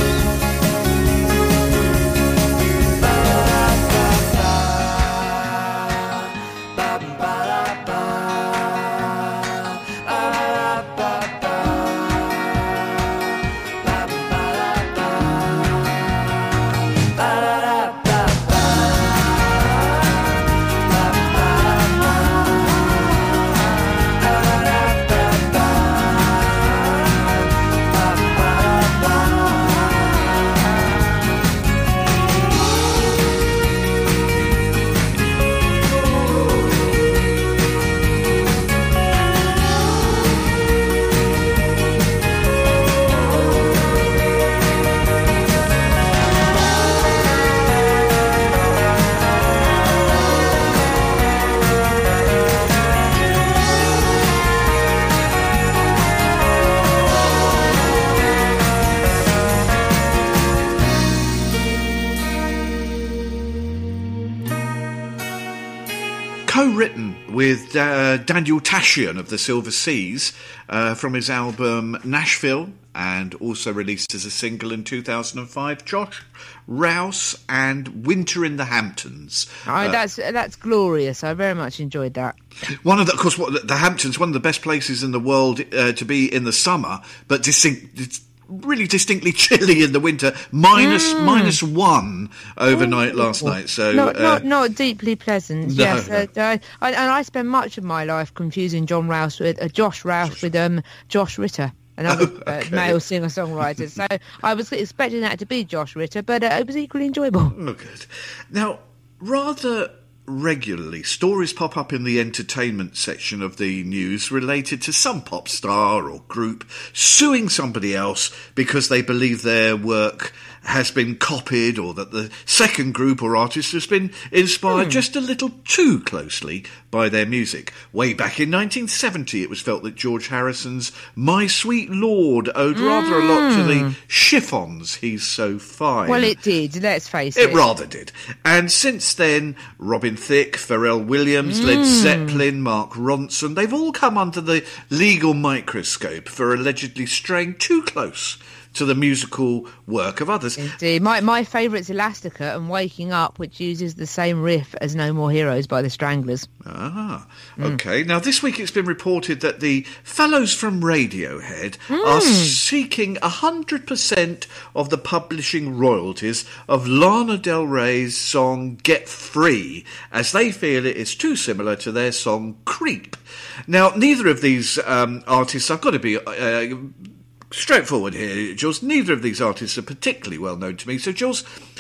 S2: Co-written with uh, Daniel Tashian of the Silver Seas uh, from his album Nashville, and also released as a single in two thousand five. Josh Rouse and Winter in the Hamptons.
S3: Oh,
S2: uh,
S3: that's that's glorious. I very much enjoyed that.
S2: One of the, of course, what, the Hamptons, one of the best places in the world uh, to be in the summer, but distinct. Really distinctly chilly in the winter, minus, mm. minus one overnight Ooh. last night. So
S3: not,
S2: uh,
S3: not, not deeply pleasant.
S2: No,
S3: yes,
S2: no.
S3: Uh, I, I, and I spend much of my life confusing John Rouse with uh, Josh Rouse with um Josh Ritter, another
S2: oh, okay.
S3: uh, male singer-songwriter. So I was expecting that to be Josh Ritter, but uh, it was equally enjoyable.
S2: Oh, good. Now, rather regularly, stories pop up in the entertainment section of the news related to some pop star or group suing somebody else because they believe their work has been copied, or that the second group or artist has been inspired hmm. just a little too closely by their music. Way back in nineteen seventy, it was felt that George Harrison's My Sweet Lord owed mm. rather a lot to the Chiffons' He's So Fine.
S3: Well, it did, let's face it.
S2: It rather did. And since then, Robin Thicke, Pharrell Williams, mm. Led Zeppelin, Mark Ronson, they've all come under the legal microscope for allegedly straying too close to the musical work of others.
S3: Indeed. My my favourite's Elastica and Waking Up, which uses the same riff as No More Heroes by the Stranglers.
S2: Ah, okay. Mm. Now, this week it's been reported that the fellows from Radiohead
S3: mm.
S2: are seeking one hundred percent of the publishing royalties of Lana Del Rey's song Get Free, as they feel it is too similar to their song Creep. Now, neither of these um, artists, I've got to be Uh, straightforward here, Jules. Neither of these artists are particularly well known to me. So, Jules,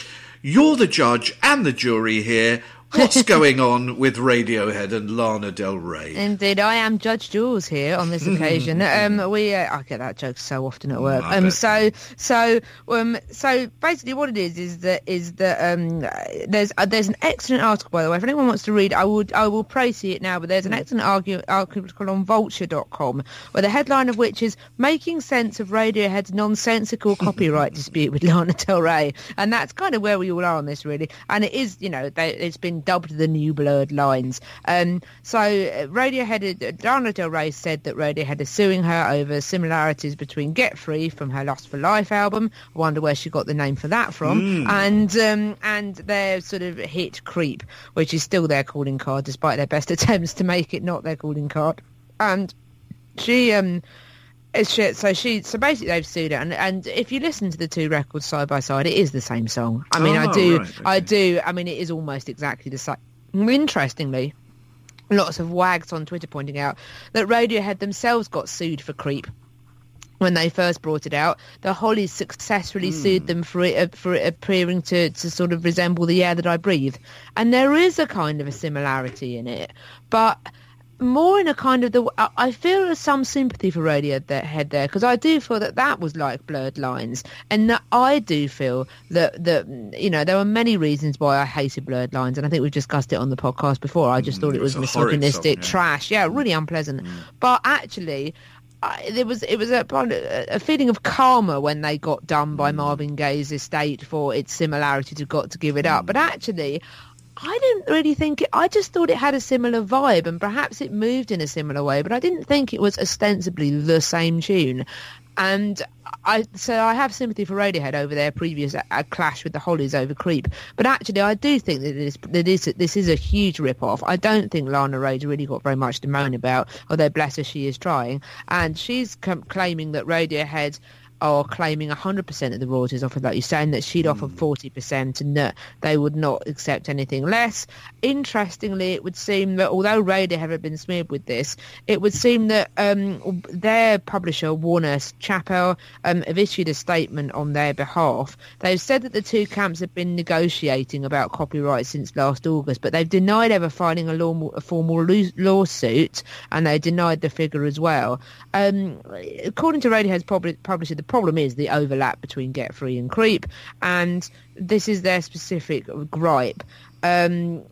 S2: You're the judge and the jury here. What's going on with Radiohead and Lana Del Rey?
S3: Indeed, I am Judge Jules here on this occasion. um, we, uh, I get that joke so often at work.
S2: I
S3: Um,
S2: bet.
S3: so, so, um, so basically, what it is is that is that um, there's uh, there's an excellent article, by the way. If anyone wants to read, I would I will praise it now. But there's an excellent argue, article on Vulture dot com, where the headline of which is "Making Sense of Radiohead's Nonsensical Copyright Dispute with Lana Del Rey," and that's kind of where we all are on this, really. And it is, you know, they, it's been dubbed the new blurred lines. Um, so uh, Radiohead, Lana Del Rey said that Radiohead is suing her over similarities between Get Free from her Lust for Life album. I wonder where she got the name for that from. Mm. And um, and their sort of hit Creep, which is still their calling card, despite their best attempts to make it not their calling card. And she... Um, It's shit. So she, so basically, they've sued her, and and if you listen to the two records side by side, it is the same song. I mean,
S2: Oh,
S3: I do,
S2: right, okay.
S3: I do. I mean, it is almost exactly the same. Interestingly, lots of wags on Twitter pointing out that Radiohead themselves got sued for Creep when they first brought it out. The Hollies successfully
S2: Mm.
S3: sued them for it for it appearing to to sort of resemble The Air That I Breathe, and there is a kind of a similarity in it, but more in a kind of the I I feel some sympathy for Radiohead there, because I do feel that that was like Blurred Lines, and that I do feel that that you know there were many reasons why I hated Blurred Lines, and I think we've discussed it on the podcast before. I just
S2: Mm,
S3: thought
S2: it
S3: it was
S2: was a horrid
S3: misogynistic
S2: song, yeah.
S3: trash, yeah, really unpleasant. But actually, I, there was it was a, a feeling of karma when they got done by Marvin Gaye's estate for its similarity to Got to Give It Up. But actually, I didn't really think it, I just thought it had a similar vibe, and perhaps it moved in a similar way, but I didn't think it was ostensibly the same tune. And I so I have sympathy for Radiohead over their previous a, a clash with the Hollies over Creep, but actually I do think that this that this, this is a huge rip-off. I don't think Lana Ray's really got very much to moan about, although bless her, she is trying, and she's com- claiming that Radiohead are claiming one hundred percent of the royalties off of that. You're saying that she'd offer forty percent and that they would not accept anything less. Interestingly, it would seem that although Radiohead have been smeared with this, it would seem that um, their publisher, Warner Chappell, um, have issued a statement on their behalf. They've said that the two camps have been negotiating about copyright since last August, but they've denied ever filing a, law, a formal lo- lawsuit, and they denied the figure as well. Um, according to Radiohead's pub- publisher, the problem is the overlap between Get Free and Creep, and this is their specific gripe. Um,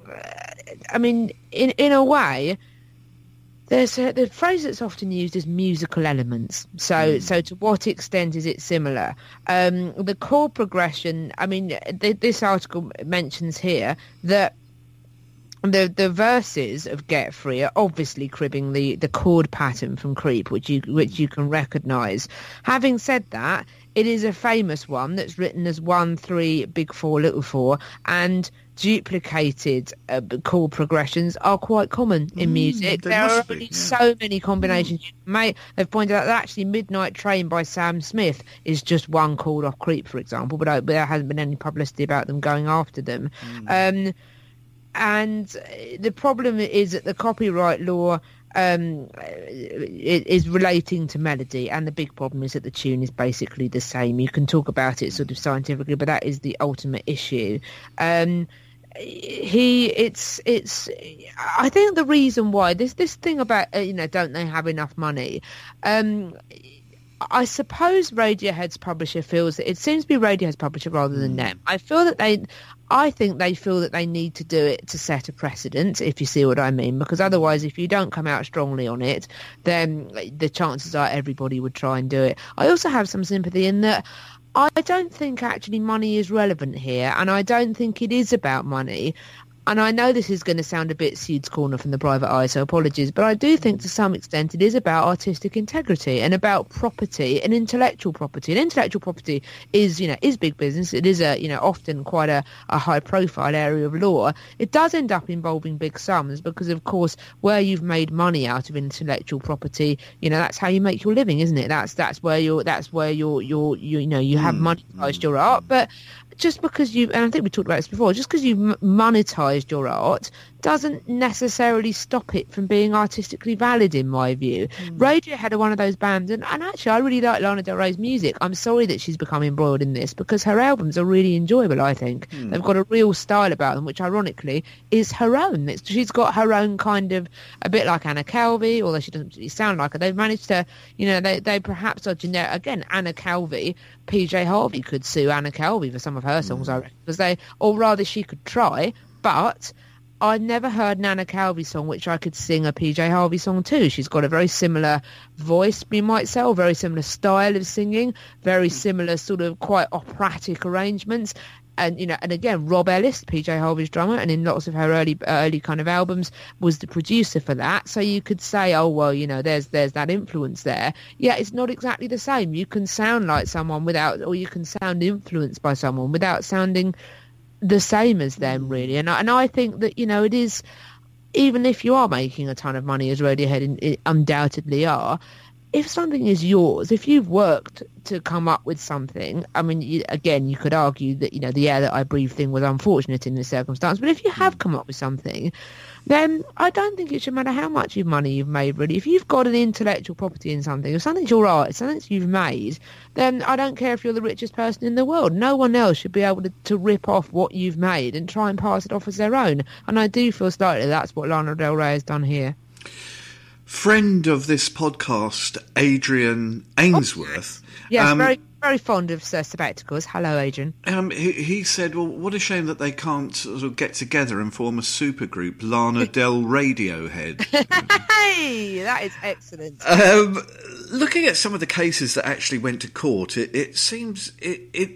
S3: I mean, in in a way, there's a, the phrase that's often used is musical elements. So, mm. so to what extent is it similar? Um, the chord progression. I mean, th- this article mentions here that the the verses of Get Free are obviously cribbing the, the chord pattern from Creep, which you which you can recognise. Having said that, it is a famous one that's written as one, three, big four, little four, and duplicated uh, chord progressions are quite common in
S2: Mm,
S3: music.
S2: they
S3: There are
S2: must be,
S3: only
S2: yeah.
S3: so many combinations you can make. They've pointed out that actually Midnight Train by Sam Smith is just one chord off Creep, for example, but, I, but there hasn't been any publicity about them going after them.
S2: Mm.
S3: Um, and the problem is that the copyright law um, is relating to melody, and the big problem is that the tune is basically the same. You can talk about it sort of scientifically, but that is the ultimate issue. Um, he, it's, it's. I think the reason why this this thing about uh, you know, don't they have enough money? Um, I suppose Radiohead's publisher feels that it seems to be Radiohead's publisher rather than them. I feel that they, I think they feel that they need to do it to set a precedent, if you see what I mean, because otherwise if you don't come out strongly on it, then the chances are everybody would try and do it. I also have some sympathy in that I don't think actually money is relevant here, and I don't think it is about money. And I know this is going to sound a bit Seed's Corner from the private eye, so apologies, but I do think to some extent it is about artistic integrity and about property and intellectual property. And intellectual property is, you know, is big business. It is a, you know, often quite a, a high profile area of law. It does end up involving big sums because, of course, where you've made money out of intellectual property, you know, that's how you make your living, isn't it? That's that's where you're, that's where you're, you're, you, you know, you have monetized your art. But just because you, and I think we talked about this before, just because you've monetized your art doesn't necessarily stop it from being artistically valid, in my view. Mm. Radiohead are one of those bands, and, and actually I really like Lana Del Rey's music. I'm sorry that she's become embroiled in this, because her albums are really enjoyable, I think. Mm. They've got a real style about them, which ironically is her own. It's, she's got her own kind of, a bit like Anna Calvi, although she doesn't really sound like her. They've managed to, you know, they, they perhaps are generic. Again, Anna Calvi, P J Harvey could sue Anna Calvi for some of her songs, mm. I reckon, because they, or rather she could try, but I've never heard an Anna Calvi song which I could sing a P J Harvey song too. She's got a very similar voice, you might say, or very similar style of singing, very similar sort of quite operatic arrangements. And, you know, and again, Rob Ellis, P J Harvey's drummer, and in lots of her early early kind of albums, was the producer for that. So you could say, oh, well, you know, there's there's that influence there. Yeah, it's not exactly the same. You can sound like someone without, or you can sound influenced by someone without sounding the same as them, really. And I, and I think that, you know, it is, even if you are making a ton of money, as Radiohead in, it undoubtedly are, if something is yours, if you've worked to come up with something, I mean, you, again, you could argue that, you know, the air that I breathe thing was unfortunate in this circumstance, but if you have come up with something, then I don't think it should matter how much money you've made, really. If you've got an intellectual property in something, if something's your art, something you've made, then I don't care if you're the richest person in the world. No one else should be able to, to rip off what you've made and try and pass it off as their own. And I do feel slightly that's what Lana Del Rey has done here.
S2: Friend of this podcast, Adrian Ainsworth.
S3: Oh, yes,
S2: um,
S3: very very fond of Sir Spectacles. Hello, Adrian.
S2: Um, he, he said, well, what a shame that they can't sort of get together and form a supergroup, Lana Del Radiohead.
S3: Hey, that is excellent.
S2: Um, looking at some of the cases that actually went to court, it, it seems... it. it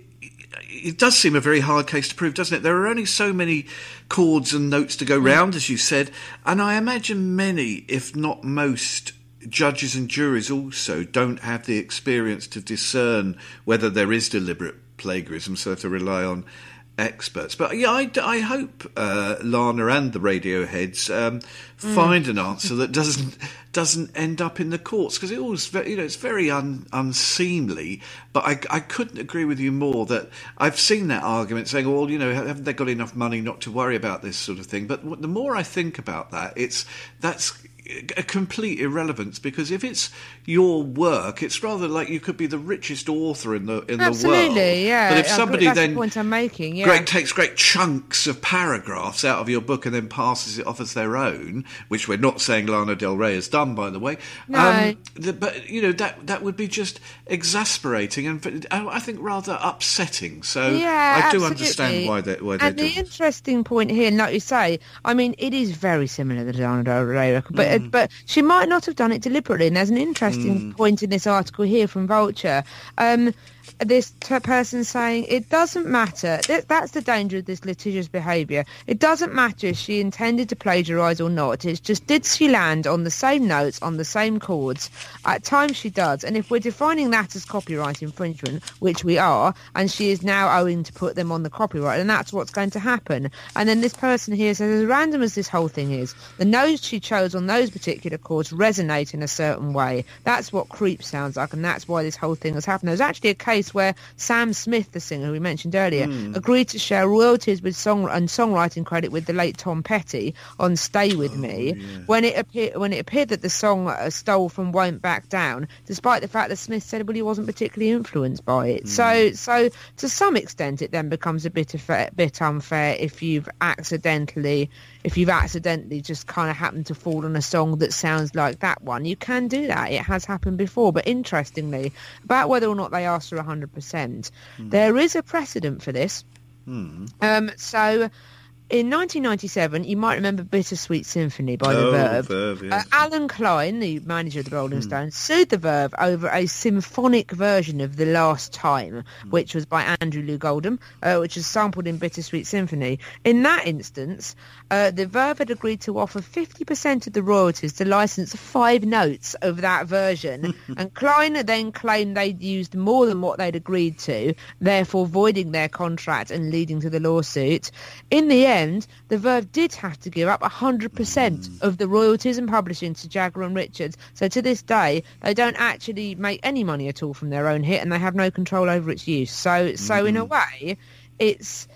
S2: It does seem a very hard case to prove, doesn't it? There are only so many chords and notes to go round, as you said, and I imagine many, if not most, judges and juries also don't have the experience to discern whether there is deliberate plagiarism, so they have to rely on experts. But yeah, I, I hope uh, Lana and the Radioheads um, mm. find an answer that doesn't doesn't end up in the courts, because it always, you know, it's very un, unseemly. But I, I couldn't agree with you more that I've seen that argument saying, well, you know, haven't they got enough money not to worry about this sort of thing? But the more I think about that, it's that's a complete irrelevance, because if it's your work, it's rather like you could be the richest author in the in
S3: Absolutely,
S2: the world.
S3: Yeah.
S2: But if somebody
S3: that's
S2: then
S3: the point I'm making, yeah.
S2: Greg takes great chunks of paragraphs out of your book and then passes it off as their own, which we're not saying Lana Del Rey has done, by the way.
S3: No.
S2: Um, the, but you know that that would be just exasperating and I think rather upsetting. So
S3: yeah,
S2: I do
S3: absolutely.
S2: understand why they why they
S3: and
S2: do.
S3: And the interesting point here, like you say, I mean, it is very similar to the Lana Del Rey record, but. Mm. But she might not have done it deliberately. And there's an interesting mm. point in this article here from Vulture. Um, this t- person saying it doesn't matter. Th- that's the danger of this litigious behaviour. It doesn't matter if she intended to plagiarise or not. It's just, did she land on the same notes, on the same chords? At times she does. And if we're defining that as copyright infringement, which we are, and she is now owing to put them on the copyright, and that's what's going to happen. And then this person here says, as random as this whole thing is, the notes she chose on those particular chords resonate in a certain way. That's what creep sounds like, and that's why this whole thing has happened. There's actually a case where Sam Smith, the singer who we mentioned earlier, mm. agreed to share royalties with song and songwriting credit with the late Tom Petty on "Stay With oh, Me" yeah. when it appeared when it appeared that the song uh, stole from "Won't Back Down," despite the fact that Smith said, well, he wasn't particularly influenced by it. Mm. So, so to some extent, it then becomes a bit of a bit unfair if you've accidentally if you've accidentally just kind of happened to fall on a song that sounds like that one. You can do that. It has happened before. But interestingly, about whether or not they asked for one hundred percent, mm. there is a precedent for this. Mm. Um, so in nineteen ninety-seven, you might remember Bittersweet Symphony by
S2: oh,
S3: The Verve.
S2: Verve yes.
S3: uh, Alan Klein, the manager of the Rolling
S2: mm.
S3: Stones, sued The Verve over a symphonic version of The Last Time, mm. which was by Andrew Loog Oldham, uh, which is sampled in Bittersweet Symphony. In that instance, uh, The Verve had agreed to offer fifty percent of the royalties to license five notes of that version, and Klein then claimed they'd used more than what they'd agreed to, therefore voiding their contract and leading to the lawsuit. In the end, The Verve did have to give up one hundred percent mm. of the royalties and publishing to Jagger and Richards. So to this day, they don't actually make any money at all from their own hit, and they have no control over its use. So, mm-hmm. so in a way, it's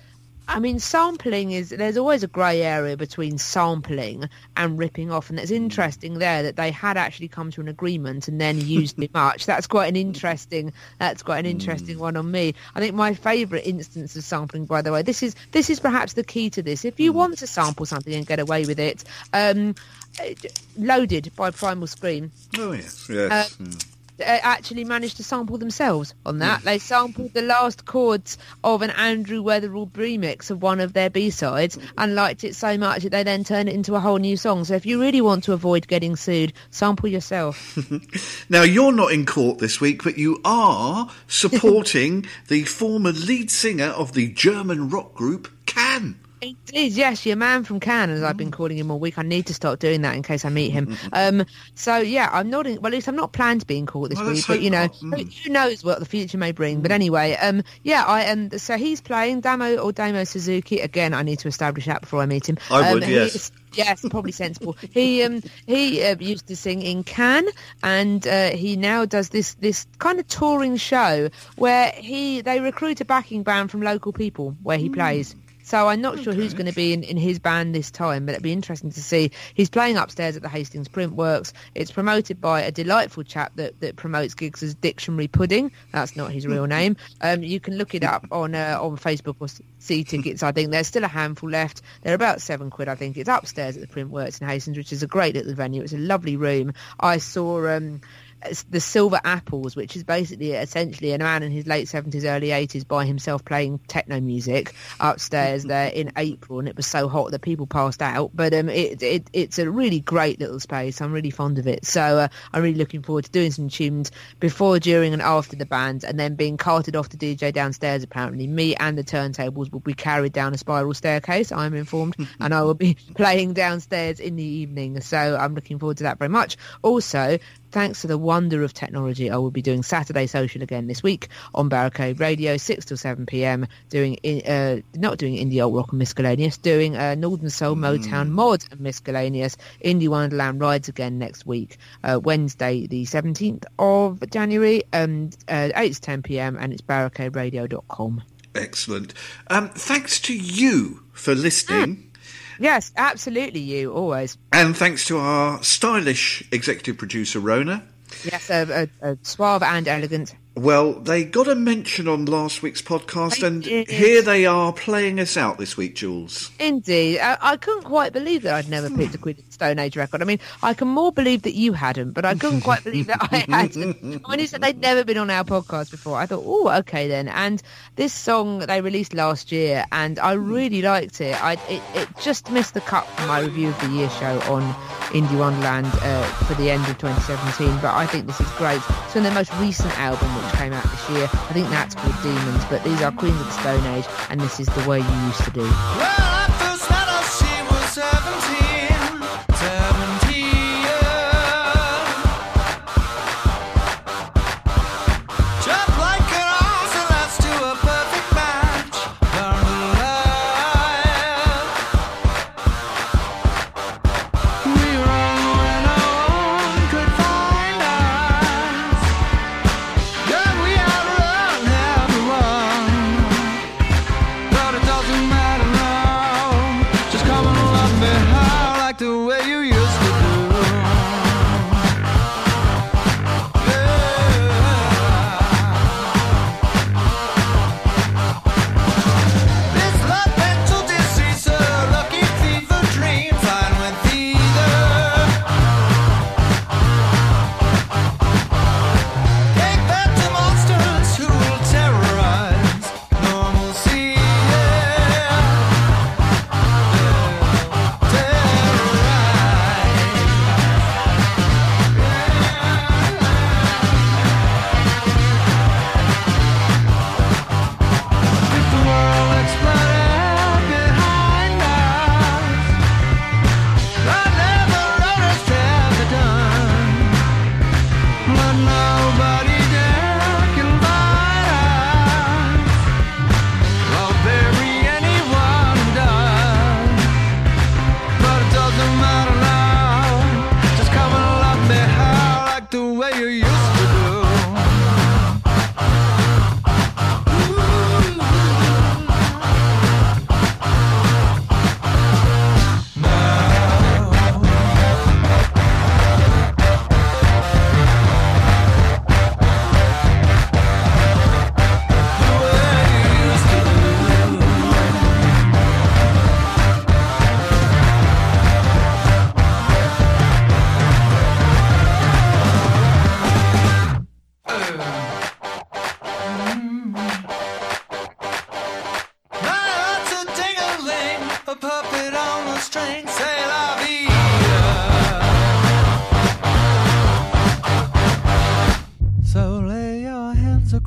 S3: I mean, sampling is, there's always a grey area between sampling and ripping off. And it's interesting there that they had actually come to an agreement and then used it much. That's quite an interesting, that's quite an interesting one on me. I think my favourite instance of sampling, by the way, this is, this is perhaps the key to this. If you want to sample something and get away with it, um, Loaded by Primal Scream.
S2: Oh, yes, yes.
S3: Uh,
S2: yeah.
S3: actually managed to sample themselves on that. They sampled the last chords of an Andrew Weatherall remix of one of their B-sides and liked it so much that they then turned it into a whole new song. So if you really want to avoid getting sued, sample yourself.
S2: Now, you're not in court this week, but you are supporting the former lead singer of the German rock group Can.
S3: Indeed, yes, your man from Cannes, as I've been calling him all week. I need to start doing that in case I meet him. Um, so, yeah, I'm not in, well, at least I'm not planned to be in court this
S2: well,
S3: week, but, you know, who, who knows what the future may bring. But anyway, um, yeah, I um, so he's playing Damo or Damo Suzuki. Again, I need to establish that before I meet him.
S2: I
S3: um,
S2: would, yes.
S3: Yes, probably sensible. He um he uh, used to sing in Cannes, and uh, he now does this this kind of touring show where he they recruit a backing band from local people where he mm. plays. So I'm not sure okay. who's going to be in, in his band this time, but it'd be interesting to see. He's playing upstairs at the Hastings Print Works. It's promoted by a delightful chap that, that promotes gigs as Dictionary Pudding. That's not his real name. Um, you can look it up on uh, on Facebook or see tickets. I think there's still a handful left. They're about seven quid, I think. It's upstairs at the Print Works in Hastings, which is a great little venue. It's a lovely room. I saw... Um, the Silver Apples, which is basically essentially a man in his late seventies, early eighties by himself playing techno music upstairs there in April, and it was so hot that people passed out. But um, it, it it's a really great little space. I'm really fond of it. So uh, I'm really looking forward to doing some tunes before, during and after the band, and then being carted off to D J downstairs. Apparently me and the turntables will be carried down a spiral staircase, I'm informed, and I will be playing downstairs in the evening. So I'm looking forward to that very much. Also, thanks to the wonder of technology, I will be doing Saturday Social again this week on Barricade Radio, six till seven p.m, doing uh, not doing indie alt rock and miscellaneous, doing uh, Northern Soul, Motown, mod and miscellaneous. Indie Wonderland rides again next week, uh, Wednesday the seventeenth of January, um, uh, eight to ten p.m, and it's barricade radio dot com.
S2: Excellent. Um, thanks to you for listening.
S3: Mm. Yes, absolutely, you, always.
S2: And thanks to our stylish executive producer, Rona.
S3: Yes, a, a, a suave and elegant.
S2: Well, they got a mention on last week's podcast, and here they are playing us out this week, Jules.
S3: Indeed. I, I couldn't quite believe that I'd never picked a Queen of the Stone Age record. I mean, I can more believe that you hadn't, but I couldn't quite believe that I hadn't. When you said they'd never been on our podcast before, I thought, oh, okay then. And this song they released last year, and I really liked it. I It, it just missed the cut for my Review of the Year show on Indie Wonderland uh, for the end of twenty seventeen, but I think this is great. It's from their most recent album, which came out this year. I think that's called Demons, but these are Queens of the Stone Age, and this is The Way You Used to Do.
S5: Well, I first met her, she was seventeen, seventeen years. Just like an answer, let's do a perfect match. Burn alive. We run when no one could find us. Yeah, we outrun everyone, but it doesn't matter now.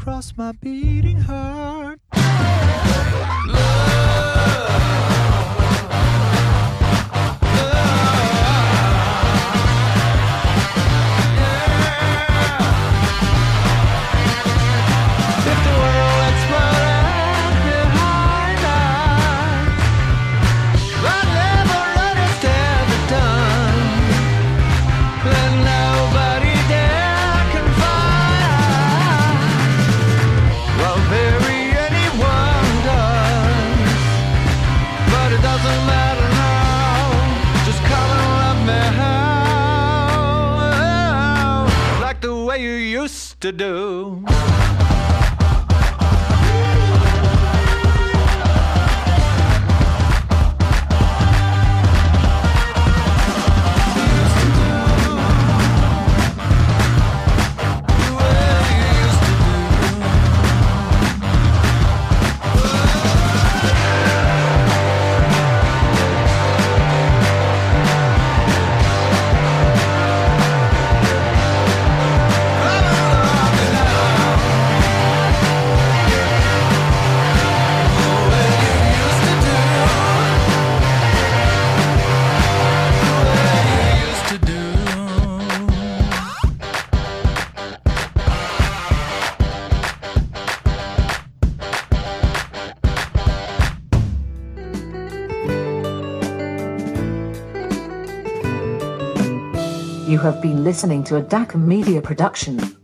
S5: across my beating heart. To do.
S6: You have been listening to a D A C M Media production.